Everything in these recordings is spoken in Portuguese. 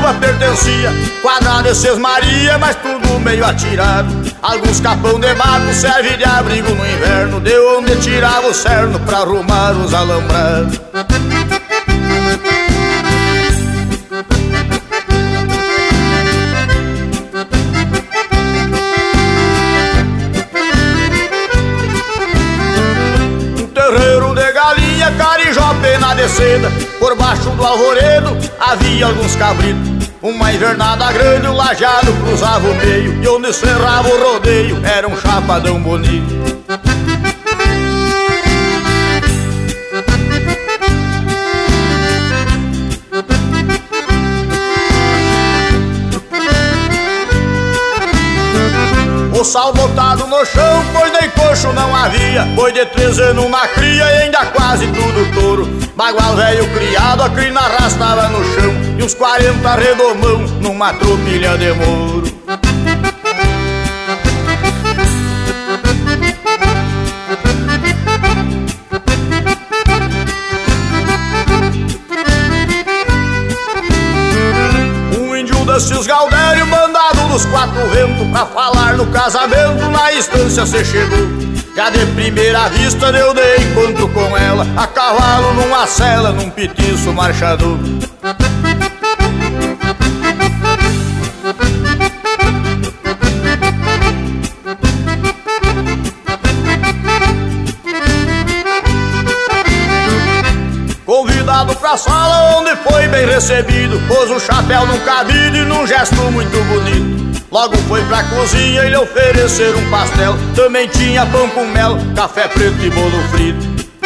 ela pertencia. Quadrada e Sesmaria, mas tudo meio atirado. Alguns capão de mato serve de abrigo no inverno, de onde tirava o cerno pra arrumar os alambrados. Terreiro de galinha, carijó, pena de seda. Por baixo do alvoredo havia alguns cabritos. Uma invernada grande, o lajeado cruzava o meio, e onde cerrava o rodeio era um chapadão bonito. O sal botado no chão, pois nem coxo não havia. Boi de 3 anos na cria e ainda quase tudo touro. Bagual velho criado, a crina arrastava no chão, e uns 40 redomão numa tropilha de mouro. Desses Galdério, mandado dos 4 ventos, pra falar no casamento, na estância cê chegou. Já de primeira vista eu dei encontro com ela, a cavalo numa cela, num petiço marchador. Convidado pra sala onde foi bem recebido, pôs o chapéu num cabide e num gesto muito bonito. Logo foi pra cozinha e lhe oferecer um pastel. Também tinha pão com mel, café preto e bolo frito.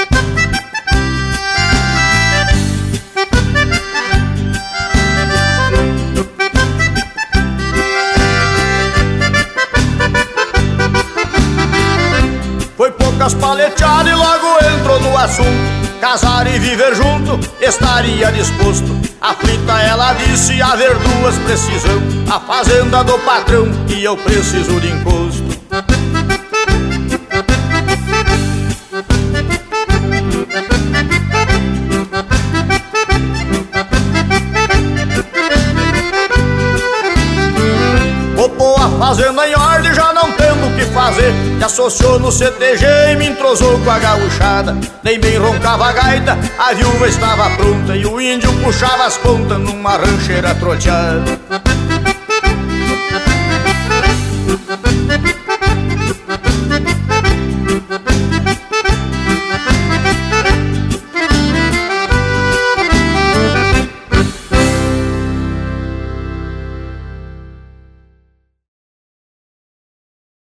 Foi poucas paleteadas e logo entrou no assunto. Casar e viver junto, estaria disposto. Aflita ela disse, haver 2 precisão. A fazenda do patrão e eu preciso de encosto. Pôr a fazenda em ordem, já não tendo o que fazer. Se associou no CTG e me entrosou com a gauchada. Nem bem roncava a gaita, a viúva estava pronta, e o índio puxava as pontas numa rancheira troteada.